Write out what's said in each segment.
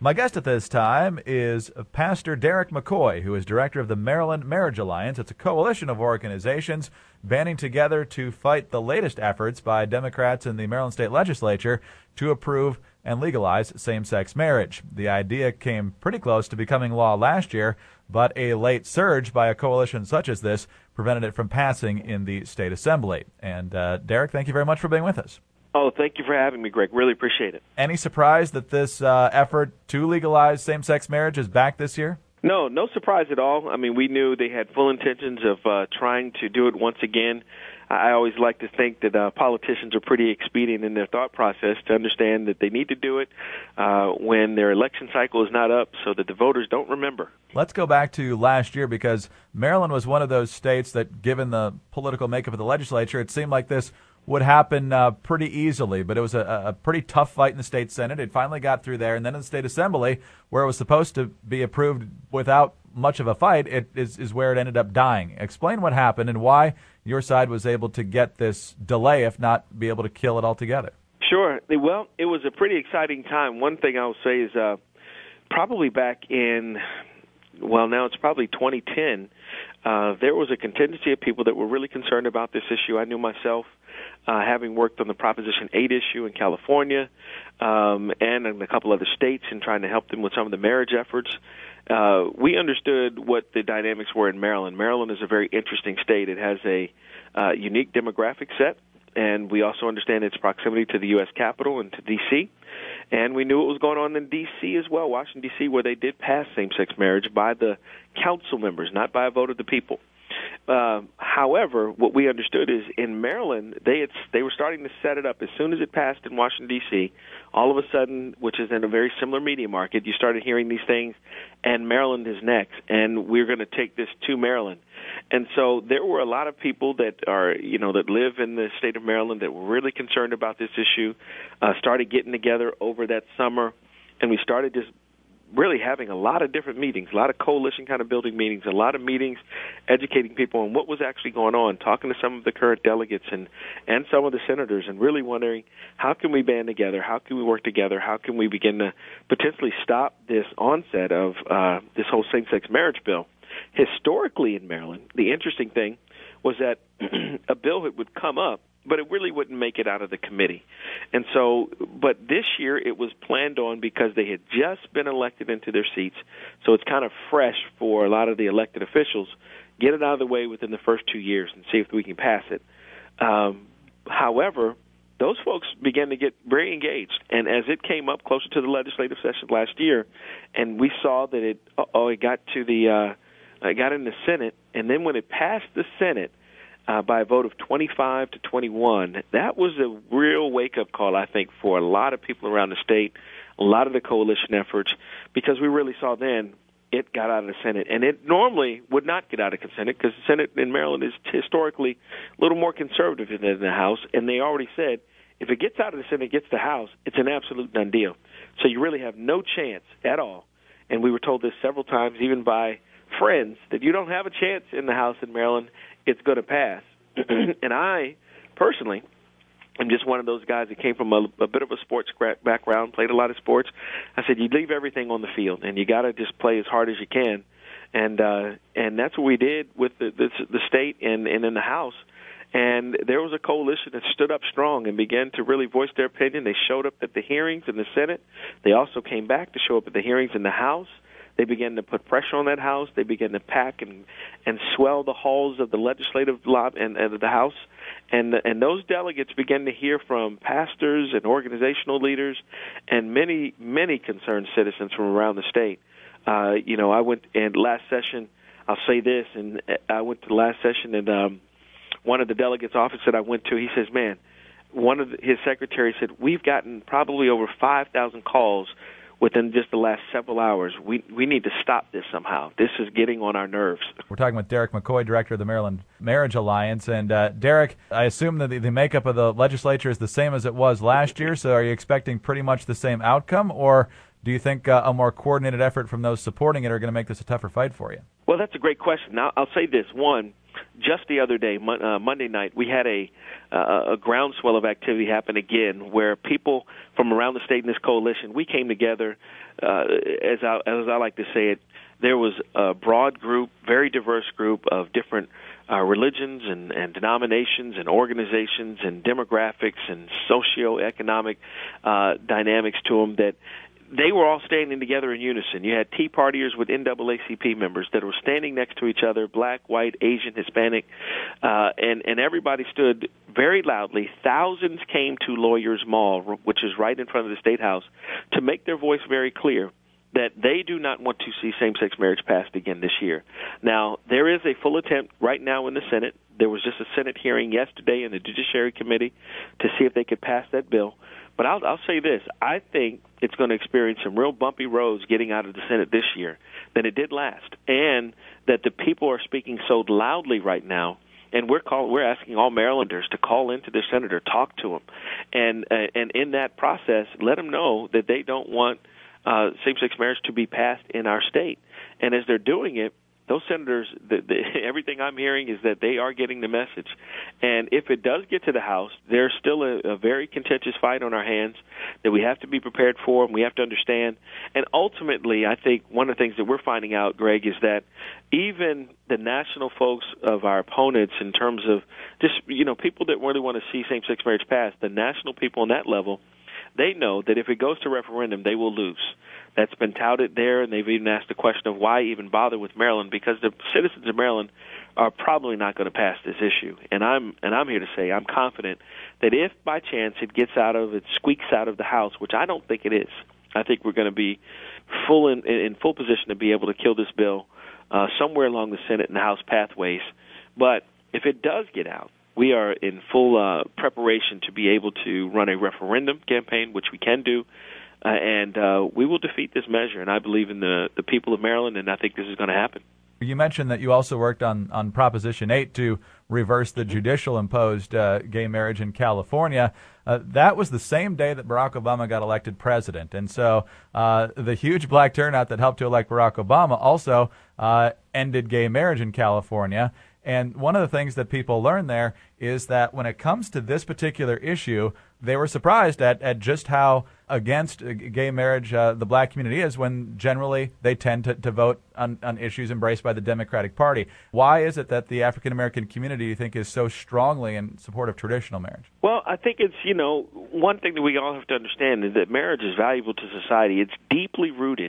My guest at this time is Pastor Derek McCoy, who is director of the Maryland Marriage Alliance. It's a coalition of organizations banding together to fight the latest efforts by Democrats in the Maryland State Legislature to approve and legalize same-sex marriage. The idea came pretty close to becoming law last year, but a late surge by a coalition such as this prevented it from passing in the state assembly. And Derek, thank you very much for being with us. Oh, thank you for having me, Greg. Really appreciate it. Any surprise that this effort to legalize same-sex marriage is back this year? No surprise at all. I mean, we knew they had full intentions of trying to do it once again. I always like to think that politicians are pretty expedient in their thought process to understand that they need to do it when their election cycle is not up so that the voters don't remember. Let's go back to last year, because Maryland was one of those states that, given the political makeup of the legislature, it seemed like this would happen pretty easily, but it was a pretty tough fight in the state Senate. It finally got through there, and then in the state assembly, where it was supposed to be approved without much of a fight, it is where it ended up dying. Explain what happened and why your side was able to get this delay, if not be able to kill it altogether. Sure. Well, it was a pretty exciting time. One thing I'll say is probably back in, well, now it's probably 2010, there was a contingency of people that were really concerned about this issue. I knew myself, having worked on the Proposition 8 issue in California and in a couple other states and trying to help them with some of the marriage efforts, we understood what the dynamics were in Maryland. Maryland is a very interesting state. It has a unique demographic set, and we also understand its proximity to the U.S. Capitol and to D.C., and we knew what was going on in D.C. as well, Washington, D.C., where they did pass same-sex marriage by the council members, not by a vote of the people. However, what we understood is in Maryland, they were starting to set it up. As soon as it passed in Washington, D.C., all of a sudden, which is in a very similar media market, you started hearing these things, and Maryland is next, and we're going to take this to Maryland. And so there were a lot of people that that live in the state of Maryland that were really concerned about this issue, started getting together over that summer, and we started just really having a lot of different meetings, a lot of coalition kind of building meetings, a lot of meetings educating people on what was actually going on, talking to some of the current delegates and some of the senators, and really wondering how can we band together, how can we work together, how can we begin to potentially stop this onset of this whole same-sex marriage bill. Historically in Maryland, the interesting thing was that a bill would come up, but it really wouldn't make it out of the committee. And so, but this year it was planned on because they had just been elected into their seats, so it's kind of fresh for a lot of the elected officials. Get it out of the way within the first 2 years and see if we can pass it. However, those folks began to get very engaged, and as it came up closer to the legislative session last year, and we saw that it got to it got in the Senate, and then when it passed the Senate, by a vote of 25 to 21, that was a real wake-up call, I think, for a lot of people around the state, a lot of the coalition efforts, because we really saw then it got out of the Senate. And it normally would not get out of the Senate because the Senate in Maryland is historically a little more conservative than the House, and they already said if it gets out of the Senate, it gets to the House, it's an absolute done deal. So you really have no chance at all. And we were told this several times, even by friends, that you don't have a chance in the House in Maryland. It's going to pass. And I, personally, am just one of those guys that came from a bit of a sports background, played a lot of sports. I said, you leave everything on the field, and you got to just play as hard as you can. And that's what we did with the state and in the House. And there was a coalition that stood up strong and began to really voice their opinion. They showed up at the hearings in the Senate. They also came back to show up at the hearings in the House. They began to put pressure on that House. They began to pack and swell the halls of the legislative lobby and the House. And those delegates began to hear from pastors and organizational leaders and many, many concerned citizens from around the state. I went in last session, I'll say this, and I went to the last session, and one of the delegates' office that I went to, he says, man, his secretary said, we've gotten probably over 5,000 calls within just the last several hours. We need to stop this somehow. This is getting on our nerves. We're talking with Derek McCoy, director of the Maryland Marriage Alliance. And Derek, I assume that the makeup of the legislature is the same as it was last year, so are you expecting pretty much the same outcome, or do you think a more coordinated effort from those supporting it are going to make this a tougher fight for you? Well, that's a great question. Now, I'll say this. One, just the other day, Monday night, we had a groundswell of activity happen again, where people from around the state in this coalition, we came together, as I like to say it. There was a broad group, very diverse group of different religions and denominations and organizations and demographics and socioeconomic dynamics to them that they were all standing together in unison. You had Tea Partiers with NAACP members that were standing next to each other, black, white, Asian, Hispanic, and everybody stood very loudly. Thousands came to Lawyers Mall, which is right in front of the State House, to make their voice very clear that they do not want to see same-sex marriage passed again this year. Now, there is a full attempt right now in the Senate. There was just a Senate hearing yesterday in the Judiciary Committee to see if they could pass that bill. But I'll say this. I think it's going to experience some real bumpy roads getting out of the Senate this year than it did last, and that the people are speaking so loudly right now. And we're asking all Marylanders to call into their senator, talk to them, and in that process, let them know that they don't want same-sex marriage to be passed in our state. And as they're doing it, those senators, everything I'm hearing is that they are getting the message. And if it does get to the House, there's still a very contentious fight on our hands that we have to be prepared for and we have to understand. And ultimately, I think one of the things that we're finding out, Greg, is that even the national folks of our opponents, in terms of just, people that really want to see same-sex marriage passed, the national people on that level, they know that if it goes to referendum, they will lose. That's been touted there, and they've even asked the question of why even bother with Maryland, because the citizens of Maryland are probably not going to pass this issue. And I'm here to say I'm confident that if by chance it squeaks out of the House, which I don't think it is, I think we're going to be in full position to be able to kill this bill somewhere along the Senate and the House pathways. But if it does get out, we are in full preparation to be able to run a referendum campaign, which we can do, and we will defeat this measure. And I believe in the people of Maryland, and I think this is going to happen. You mentioned that you also worked on Proposition 8 to reverse the judicial-imposed gay marriage in California. That was the same day that Barack Obama got elected president. And so the huge black turnout that helped to elect Barack Obama also ended gay marriage in California. And one of the things that people learn there is that when it comes to this particular issue, they were surprised at just how against gay marriage the black community is, when generally they tend to vote on issues embraced by the Democratic Party. Why is it that the African-American community, you think, is so strongly in support of traditional marriage? Well, I think it's, one thing that we all have to understand is that marriage is valuable to society. It's deeply rooted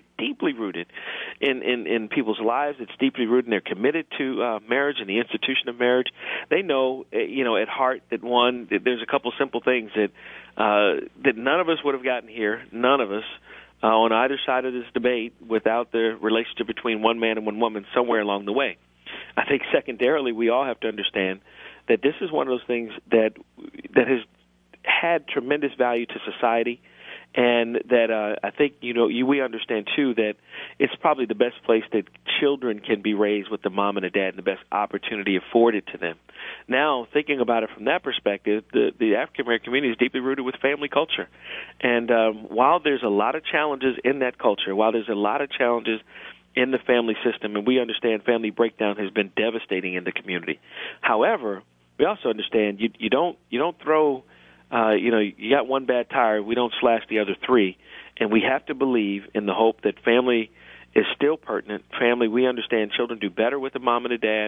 in people's lives. It's deeply rooted, and they're committed to marriage and the institution of marriage. They know, at heart that there's a couple simple things that none of us would have gotten here, none of us, on either side of this debate, without the relationship between one man and one woman somewhere along the way. I think secondarily, we all have to understand that this is one of those things that has had tremendous value to society, and that I think we understand too that it's probably the best place that children can be raised with the mom and the dad, and the best opportunity afforded to them. Now, thinking about it from that perspective, the African American community is deeply rooted with family culture, and while there's a lot of challenges in that culture, while there's a lot of challenges in the family system, and we understand family breakdown has been devastating in the community. However, we also understand you don't throw. You got one bad tire, we don't slash the other three. And we have to believe in the hope that family is still pertinent. Family, we understand children do better with the mom and the dad,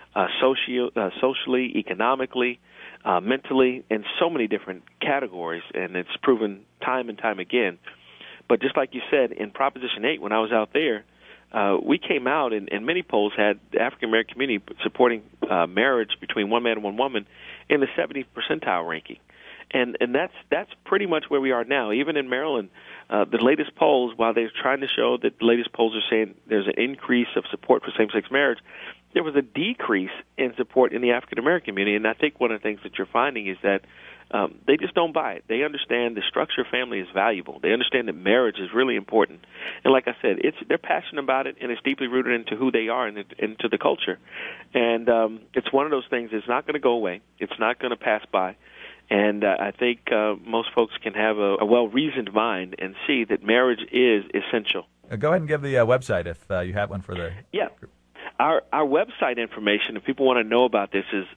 socially, economically, mentally, in so many different categories. And it's proven time and time again. But just like you said, in Proposition 8, when I was out there, we came out, and many polls had the African-American community supporting marriage between one man and one woman in the 70th percentile ranking. And that's pretty much where we are now. Even in Maryland, the latest polls, while they're trying to show that the latest polls are saying there's an increase of support for same-sex marriage, there was a decrease in support in the African-American community. And I think one of the things that you're finding is that they just don't buy it. They understand the structure of family is valuable. They understand that marriage is really important. And like I said, they're passionate about it, and it's deeply rooted into who they are and into the culture. And it's one of those things that's not going to go away. It's not going to pass by. And I think most folks can have a well-reasoned mind and see that marriage is essential. Go ahead and give the website if you have one for the group. Our website information, if people want to know about this, is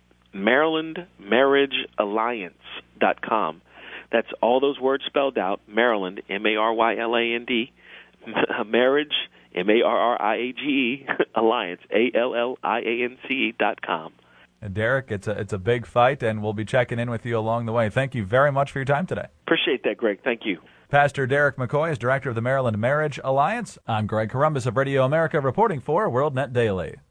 MarylandMarriageAlliance.com. That's all those words spelled out, Maryland, Maryland, marriage, Marriage, Alliance, ALLIANCE.com. And Derek, it's a big fight, and we'll be checking in with you along the way. Thank you very much for your time today. Appreciate that, Greg. Thank you. Pastor Derek McCoy is director of the Maryland Marriage Alliance. I'm Greg Corombos of Radio America reporting for WorldNet Daily.